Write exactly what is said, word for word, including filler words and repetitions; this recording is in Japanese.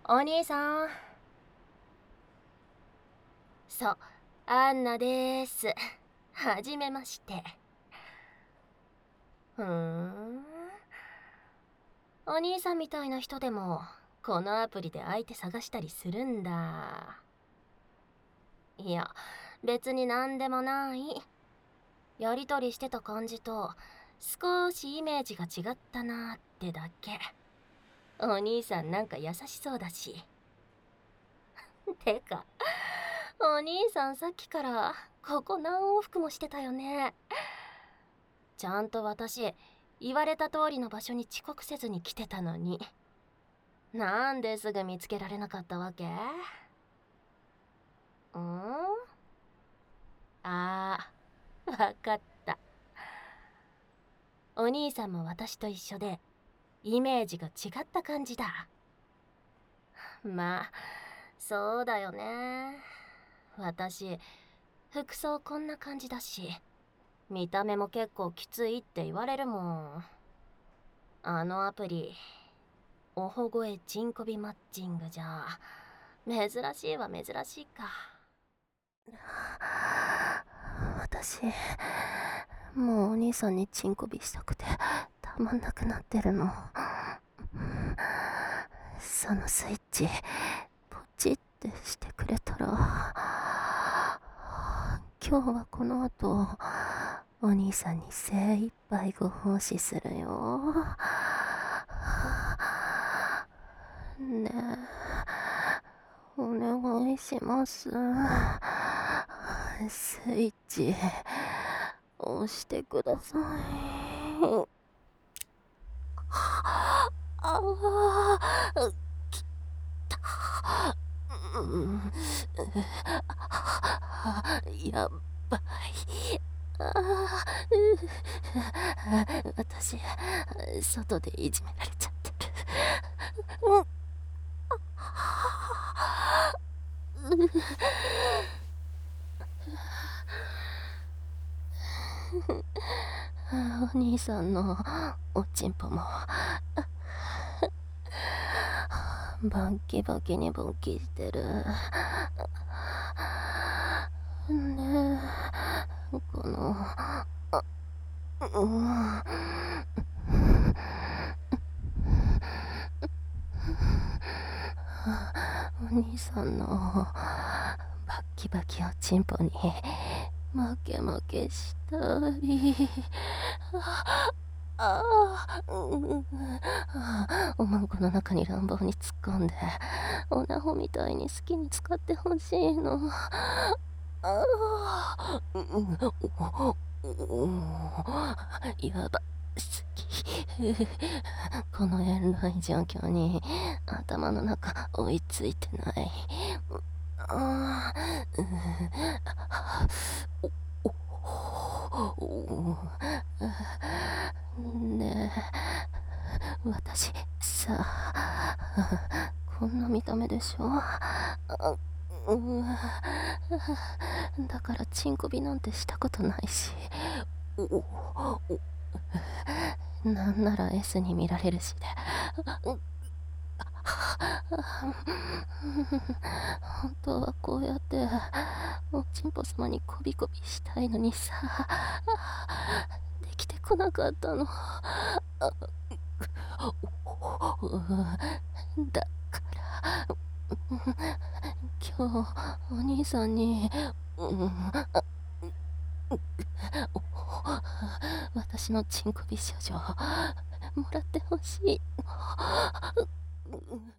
お兄さん。そう、アンナでーす。はじめまして。ふーん。お兄さんみたいな人でもこのアプリで相手探したりするんだ。いや、別になんでもない。やりとりしてた感じと少しイメージが違ったなーってだけ。お兄さんなんか優しそうだし。てか、お兄さんさっきからここ何往復もしてたよね。ちゃんと私、言われた通りの場所に遅刻せずに来てたのに。なんですぐ見つけられなかったわけ？ん？あー、わかった。お兄さんも私と一緒でイメージが違った感じだ。まあそうだよね。私服装こんな感じだし、見た目も結構きついって言われるもん。あのアプリ、おほ声チンコビマッチングじゃ珍しいは珍しいか。 私、もうお兄さんにチンコビしたくてたまんなくなってるの。そのスイッチポチってしてくれたら、今日はこの後お兄さんに精一杯ご奉仕するよ。ねえ、お願いします。スイッチ押してください。ああ、きた。うん、やばい。ああ、私、外でいじめられちゃってる。うん、お兄さんのおちんぽもバンキバキに勃起してる。ねえ、この、あ、うん、お兄さんのバッキバキおちんぽに負け負けしたり。ああ、うん、おまんこの中に乱暴に突っ込んでおなほみたいに好きに使ってほしいの。ああ、うん、やばすぎ。この遠慮状況に頭の中追いついてない。ああ、ねえ、私さ、こんな見た目でしょ。うん、だからチンコビなんてしたことないし、なんなら エス に見られるしで。本当はこうやっておちんぽ様にこびこびしたいのにさ、できてこなかったの。だから今日お兄さんに、うん、私のチンコ美少女もらってほしい。